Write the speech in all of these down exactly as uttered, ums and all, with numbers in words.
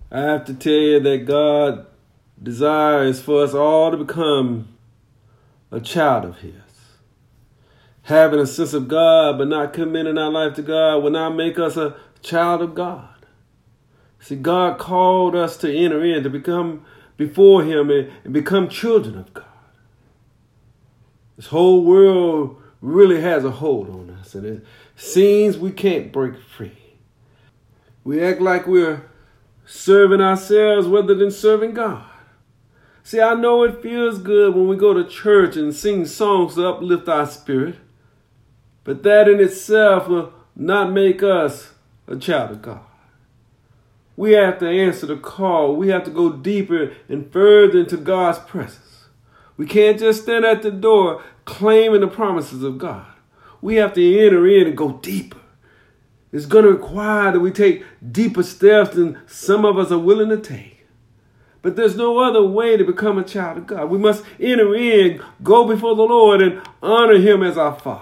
I have to tell you that God desires for us all to become a child of His. Having a sense of God but not committing our life to God will not make us a child of God. See, God called us to enter in, to become before Him and, and become children of God. This whole world really has a hold on us, and it seems we can't break free. We act like we're serving ourselves rather than serving God. See, I know it feels good when we go to church and sing songs to uplift our spirit, but that in itself will not make us a child of God. We have to answer the call. We have to go deeper and further into God's presence. We can't just stand at the door claiming the promises of God. We have to enter in and go deeper. It's going to require that we take deeper steps than some of us are willing to take. But there's no other way to become a child of God. We must enter in, go before the Lord, and honor Him as our Father.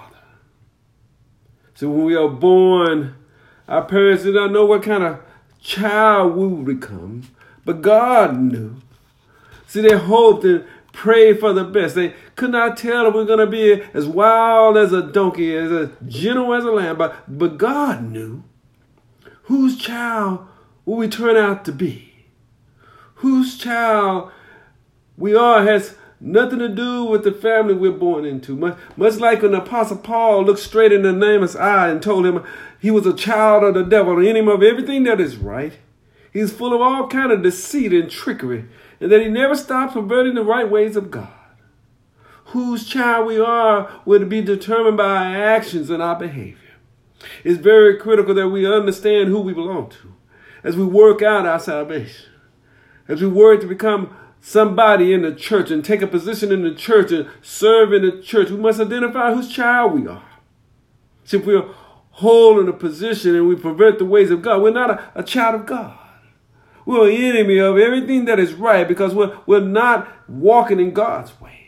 So when we are born, our parents did not know what kind of child we would become, but God knew. See, they hoped and prayed for the best. They could not tell if we were going to be as wild as a donkey, as a gentle as a lamb, but, but God knew. Whose child will we turn out to be? Whose child we are has nothing to do with the family we're born into. Much, much like when the Apostle Paul looked straight in the Naaman's eye and told him he was a child of the devil, an enemy of everything that is right. He's full of all kind of deceit and trickery, and that he never stops perverting the right ways of God. Whose child we are will be determined by our actions and our behavior. It's very critical that we understand who we belong to as we work out our salvation, as we work to become somebody in the church and take a position in the church and serve in the church. We must identify whose child we are. See, if we're holding a position and we pervert the ways of God, we're not a, a child of God. We're an enemy of everything that is right because we're, we're not walking in God's ways.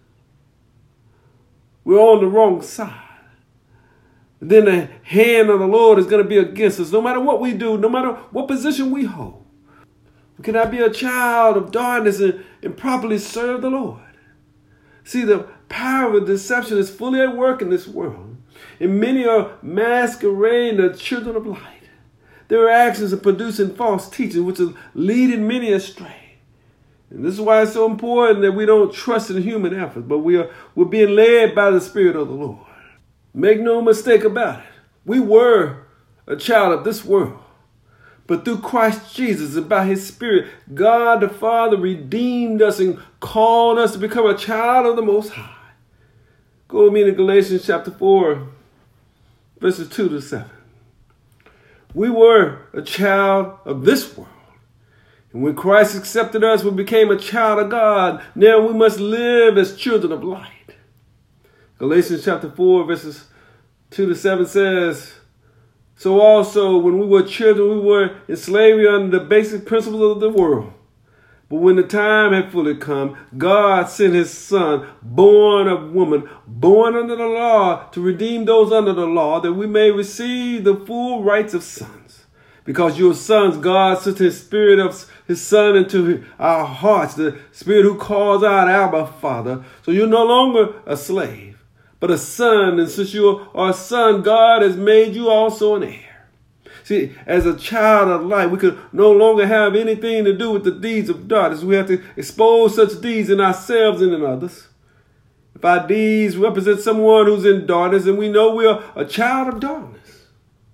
We're on the wrong side. Then the hand of the Lord is going to be against us no matter what we do, no matter what position we hold. We cannot be a child of darkness and, and properly serve the Lord. See, the power of deception is fully at work in this world, and many are masquerading as children of light. Their actions are producing false teaching, which is leading many astray. And this is why it's so important that we don't trust in human effort, but we are we're being led by the Spirit of the Lord. Make no mistake about it. We were a child of this world. But through Christ Jesus and by His Spirit, God the Father redeemed us and called us to become a child of the Most High. Go with me to Galatians chapter four, verses two to seven. We were a child of this world. And when Christ accepted us, we became a child of God. Now we must live as children of light. Galatians chapter four, verses two to seven says, so also, when we were children, we were in slavery under the basic principles of the world. But when the time had fully come, God sent His Son, born of woman, born under the law, to redeem those under the law, that we may receive the full rights of sons. Because you are sons, God sent His Spirit of His Son into our hearts, the Spirit who calls out, Abba, Father. So you're no longer a slave, but a son, and since you are a son, God has made you also an heir. See, as a child of light, we could no longer have anything to do with the deeds of darkness. We have to expose such deeds in ourselves and in others. If our deeds represent someone who's in darkness, then we know we are a child of darkness.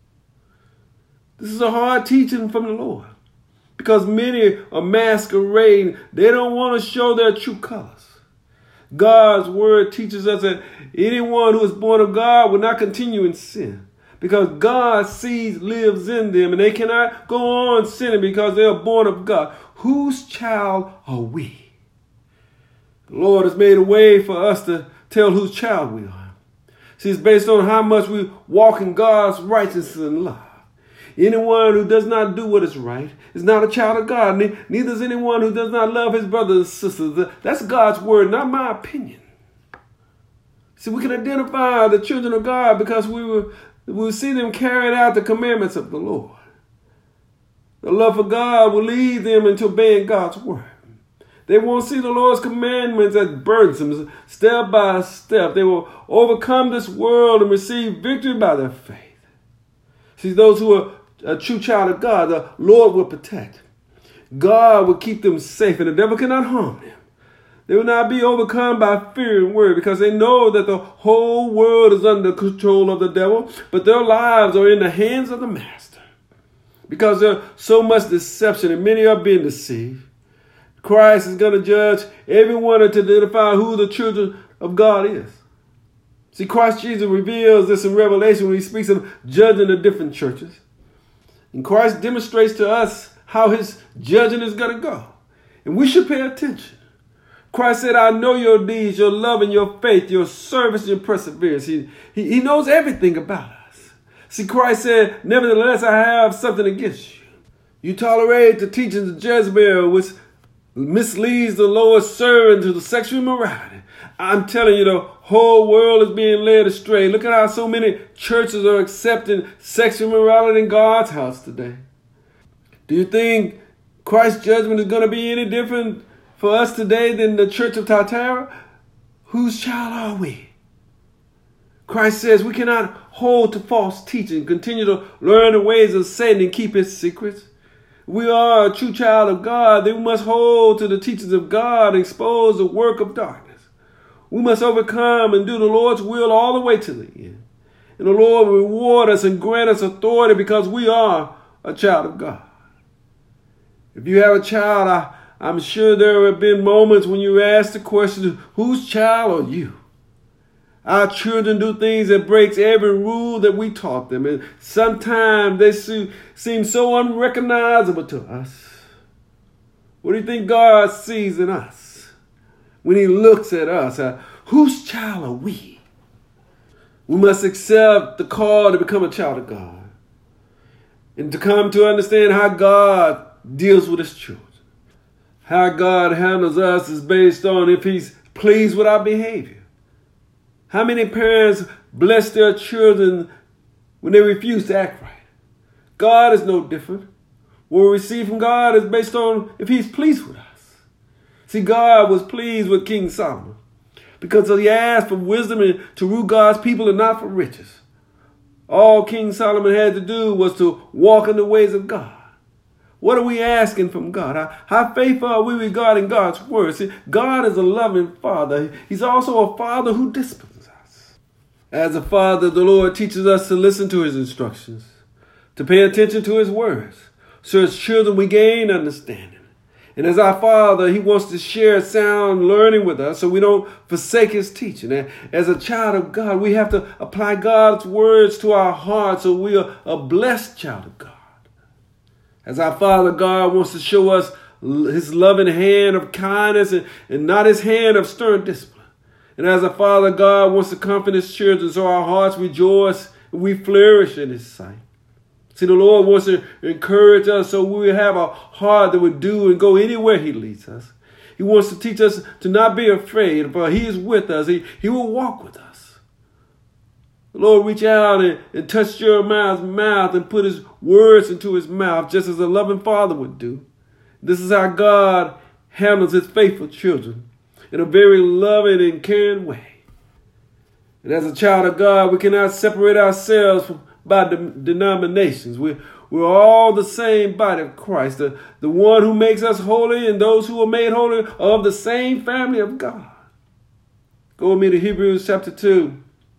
This is a hard teaching from the Lord, because many are masquerading. They don't want to show their true colors. God's word teaches us that anyone who is born of God will not continue in sin, because God's seed lives in them and they cannot go on sinning because they are born of God. Whose child are we? The Lord has made a way for us to tell whose child we are. See, it's based on how much we walk in God's righteousness and love. Anyone who does not do what is right is not a child of God. Neither is anyone who does not love his brothers and sisters. That's God's word, not my opinion. See, we can identify the children of God because we will, we will see them carrying out the commandments of the Lord. The love for God will lead them into obeying God's word. They won't see the Lord's commandments as burdensome, step by step. They will overcome this world and receive victory by their faith. See, those who are a true child of God, the Lord will protect. God will keep them safe, and the devil cannot harm them. They will not be overcome by fear and worry, because they know that the whole world is under control of the devil, but their lives are in the hands of the Master. Because there's so much deception and many are being deceived, Christ is going to judge everyone to identify who the children of God is. See, Christ Jesus reveals this in Revelation when he speaks of judging the different churches. And Christ demonstrates to us how his judging is going to go. And we should pay attention. Christ said, I know your deeds, your love and your faith, your service and your perseverance. He, he, he knows everything about us. See, Christ said, nevertheless, I have something against you. You tolerate the teachings of Jezebel, which misleads the Lord's servant to the sexual immorality. I'm telling you, the whole world is being led astray. Look at how so many churches are accepting sexual immorality in God's house today. Do you think Christ's judgment is going to be any different for us today than the church of Thyatira? Whose child are we? Christ says we cannot hold to false teaching, continue to learn the ways of Satan and keep his secrets. We are a true child of God. Then we must hold to the teachings of God and expose the work of darkness. We must overcome and do the Lord's will all the way to the end. And the Lord will reward us and grant us authority because we are a child of God. If you have a child, I, I'm sure there have been moments when you ask the question, whose child are you? Our children do things that breaks every rule that we taught them. And sometimes they seem so unrecognizable to us. What do you think God sees in us when he looks at us? Uh, whose child are we? We must accept the call to become a child of God and to come to understand how God deals with his children. How God handles us is based on if he's pleased with our behavior. How many parents bless their children when they refuse to act right? God is no different. What we receive from God is based on if he's pleased with us. See, God was pleased with King Solomon because he asked for wisdom and to rule God's people and not for riches. All King Solomon had to do was to walk in the ways of God. What are we asking from God? How, how faithful are we regarding God's word? See, God is a loving father. He's also a father who disciplines us. As a father, the Lord teaches us to listen to his instructions, to pay attention to his words. So as children, we gain understanding. And as our father, he wants to share sound learning with us so we don't forsake his teaching. And as a child of God, we have to apply God's words to our hearts so we are a blessed child of God. As our Father God wants to show us his loving hand of kindness and, and not his hand of stern discipline. And as our Father God wants to comfort his children so our hearts rejoice and we flourish in his sight. See, the Lord wants to encourage us so we have a heart that would do and go anywhere he leads us. He wants to teach us to not be afraid, for he is with us. He, he will walk with us. The Lord reached out and, and touched Jeremiah's mouth and put his words into his mouth, just as a loving father would do. This is how God handles his faithful children in a very loving and caring way. And as a child of God, we cannot separate ourselves from, by de- denominations. We're, we're all the same body of Christ. The, the one who makes us holy and those who are made holy are of the same family of God. Go with me to Hebrews chapter two.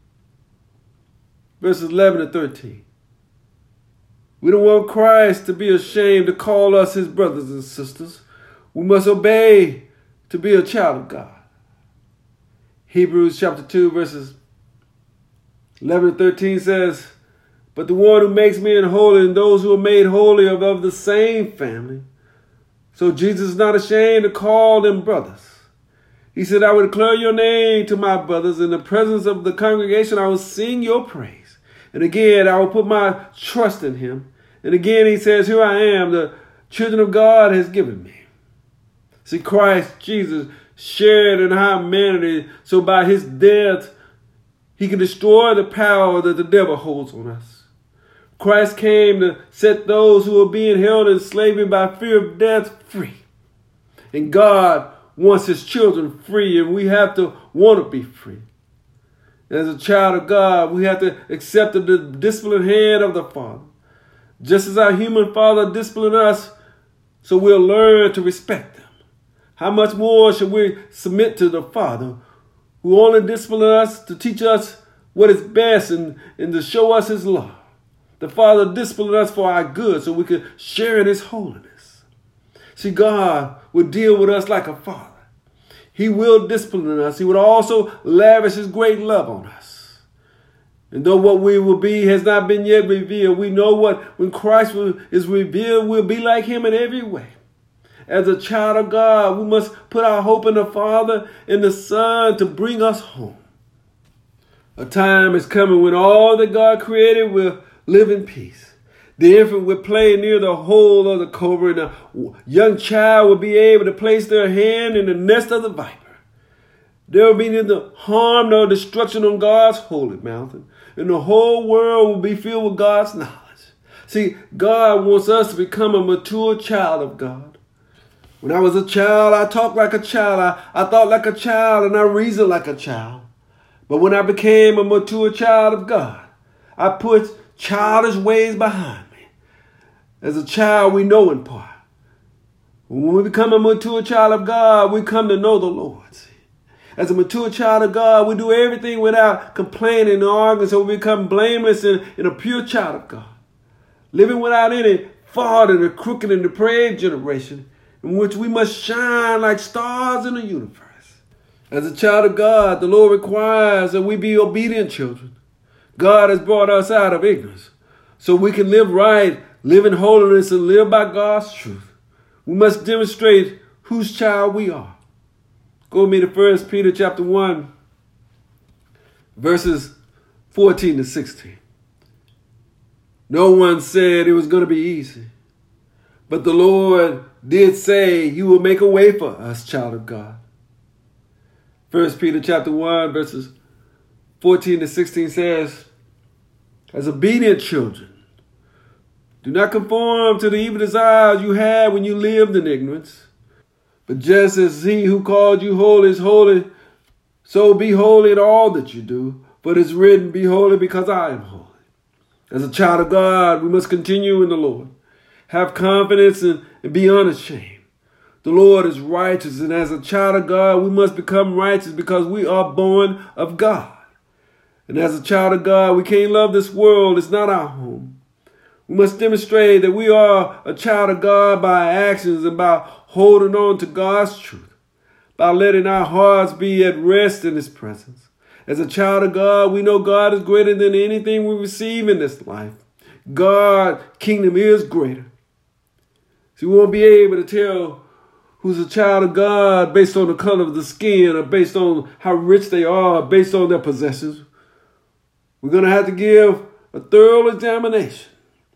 Verses eleven and thirteen. We don't want Christ to be ashamed to call us his brothers and sisters. We must obey to be a child of God. Hebrews chapter two, verses eleven and thirteen says, but the one who makes men holy and those who are made holy are of the same family. So Jesus is not ashamed to call them brothers. He said, I will declare your name to my brothers. In the presence of the congregation, I will sing your praise. And again, I will put my trust in him. And again, he says, here I am, the children of God has given me. See, Christ Jesus shared in our humanity, so by his death, he can destroy the power that the devil holds on us. Christ came to set those who are being held in slavery by fear of death free. And God wants his children free, and we have to want to be free. As a child of God, we have to accept the disciplined hand of the Father. Just as our human father disciplined us, so we'll learn to respect them. How much more should we submit to the Father, who only disciplined us to teach us what is best and, and to show us his love? The Father disciplined us for our good so we could share in his holiness. See, God will deal with us like a father. He will discipline us. He would also lavish his great love on us. And though what we will be has not been yet revealed, we know what when Christ is revealed, we'll be like him in every way. As a child of God, we must put our hope in the Father and the Son to bring us home. A time is coming when all that God created will live in peace. The infant will play near the hole of the cobra, and a young child will be able to place their hand in the nest of the viper. There will be neither harm nor destruction on God's holy mountain, and the whole world will be filled with God's knowledge. See, God wants us to become a mature child of God. When I was a child, I talked like a child, I, I thought like a child, and I reasoned like a child. But when I became a mature child of God, I put childish ways behind me. As a child, we know in part. When we become a mature child of God, we come to know the Lord. See? As a mature child of God, we do everything without complaining or arguing, so we become blameless and, and a pure child of God. Living without any fault in a crooked and depraved generation, in which we must shine like stars in the universe. As a child of God, the Lord requires that we be obedient children. God has brought us out of ignorance, so we can live right, live in holiness, and live by God's truth. We must demonstrate whose child we are. Go with me to First Peter chapter one, verses fourteen to sixteen. No one said it was going to be easy, but the Lord did say he will make a way for us, child of God. First Peter chapter one, verses fourteen to sixteen says, as obedient children, do not conform to the evil desires you had when you lived in ignorance. But just as he who called you holy is holy, so be holy in all that you do. For it is written, be holy because I am holy. As a child of God, we must continue in the Lord. Have confidence and, and be unashamed. The Lord is righteous, and as a child of God, we must become righteous because we are born of God. And as a child of God, we can't love this world. It's not our home. We must demonstrate that we are a child of God by our actions and by holding on to God's truth, by letting our hearts be at rest in his presence. As a child of God, we know God is greater than anything we receive in this life. God's kingdom is greater. So we won't be able to tell who's a child of God based on the color of the skin or based on how rich they are, or based on their possessions. We're going to have to give a thorough examination.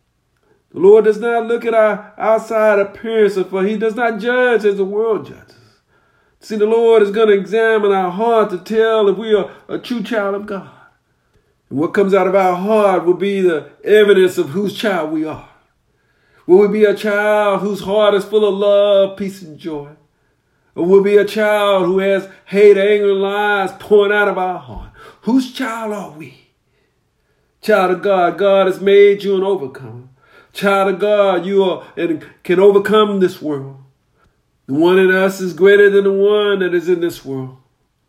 The Lord does not look at our outside appearance, for he does not judge as the world judges. See, the Lord is going to examine our heart to tell if we are a true child of God. And what comes out of our heart will be the evidence of whose child we are. Will we be a child whose heart is full of love, peace, and joy? Or will we be a child who has hate, anger, and lies pouring out of our heart? Whose child are we? Child of God, God has made you an overcomer. Child of God, you are and can overcome this world. The one in us is greater than the one that is in this world.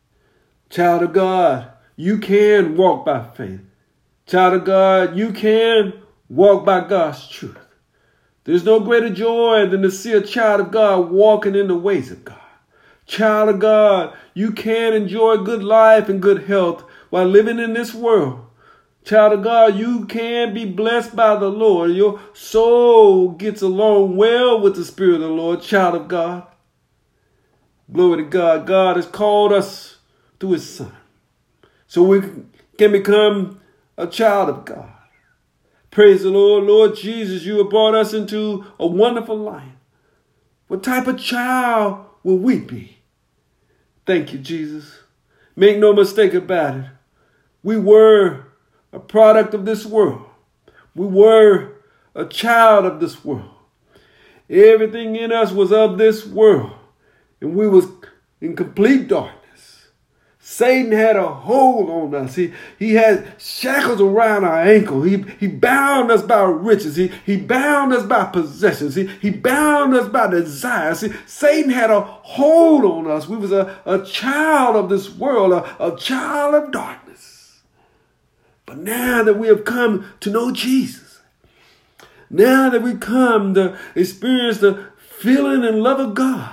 Child of God, you can walk by faith. Child of God, you can walk by God's truth. There's no greater joy than to see a child of God walking in the ways of God. Child of God, you can enjoy good life and good health while living in this world. Child of God, you can be blessed by the Lord. Your soul gets along well with the Spirit of the Lord, child of God. Glory to God. God has called us through his Son, so we can become a child of God. Praise the Lord. Lord Jesus, you have brought us into a wonderful life. What type of child will we be? Thank you, Jesus. Make no mistake about it. We were a product of this world. We were a child of this world. Everything in us was of this world, and we was in complete darkness. Satan had a hold on us. He, he had shackles around our ankle. He, he bound us by riches. He, he bound us by possessions. He, he bound us by desires. See, Satan had a hold on us. We was a, a child of this world, a, a child of darkness. But now that we have come to know Jesus, now that we come to experience the feeling and love of God,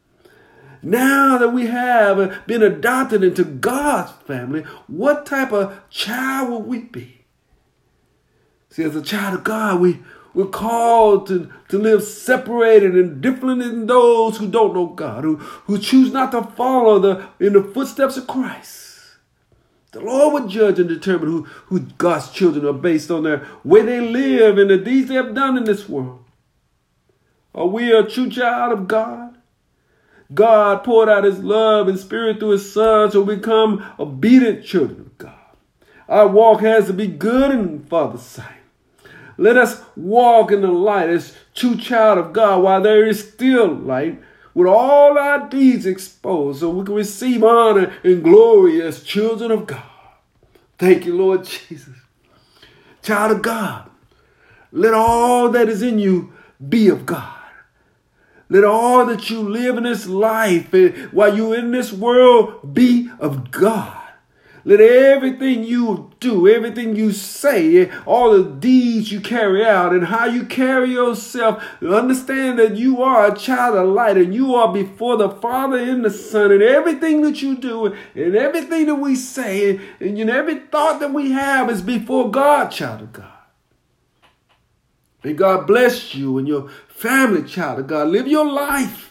now that we have been adopted into God's family, what type of child will we be? See, as a child of God, we, we're called to, to live separated and different than those who don't know God, who, who choose not to follow the, in the footsteps of Christ. The Lord will judge and determine who, who God's children are based on their way they live and the deeds they have done in this world. Are we a true child of God? God poured out his love and spirit through his son so we become obedient children of God. Our walk has to be good in Father's sight. Let us walk in the light as true child of God while there is still light, with all our deeds exposed so we can receive honor and glory as children of God. Thank you, Lord Jesus. Child of God, let all that is in you be of God. Let all that you live in this life while you're in this world be of God. Let everything you do, everything you say, all the deeds you carry out and how you carry yourself, understand that you are a child of light and you are before the Father and the Son, and everything that you do and everything that we say and, and you know, every thought that we have is before God, child of God. May God bless you and your family, child of God. Live your life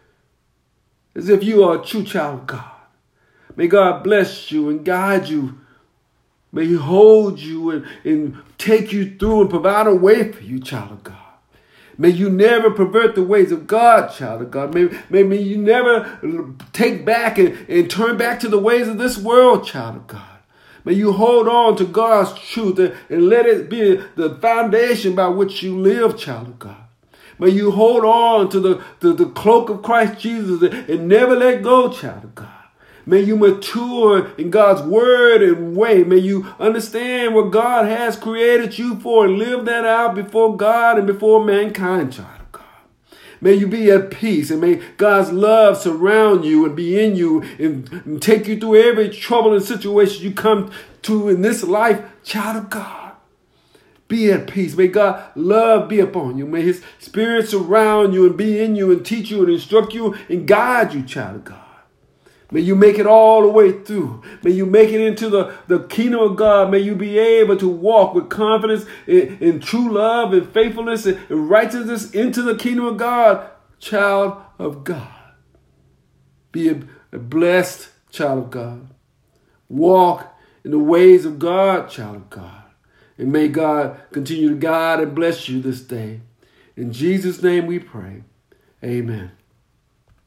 as if you are a true child of God. May God bless you and guide you. May he hold you and, and take you through and provide a way for you, child of God. May you never pervert the ways of God, child of God. May, may, may you never take back and, and turn back to the ways of this world, child of God. May you hold on to God's truth and, and let it be the foundation by which you live, child of God. May you hold on to the, to the cloak of Christ Jesus and, and never let go, child of God. May you mature in God's word and way. May you understand what God has created you for and live that out before God and before mankind, child of God. May you be at peace and may God's love surround you and be in you and, and take you through every troubling situation you come to in this life, child of God. Be at peace. May God's love be upon you. May his spirit surround you and be in you and teach you and instruct you and guide you, child of God. May you make it all the way through. May you make it into the, the kingdom of God. May you be able to walk with confidence in, in true love and faithfulness and, and righteousness into the kingdom of God, child of God. Be a, a blessed child of God. Walk in the ways of God, child of God. And may God continue to guide and bless you this day. In Jesus' name we pray. Amen.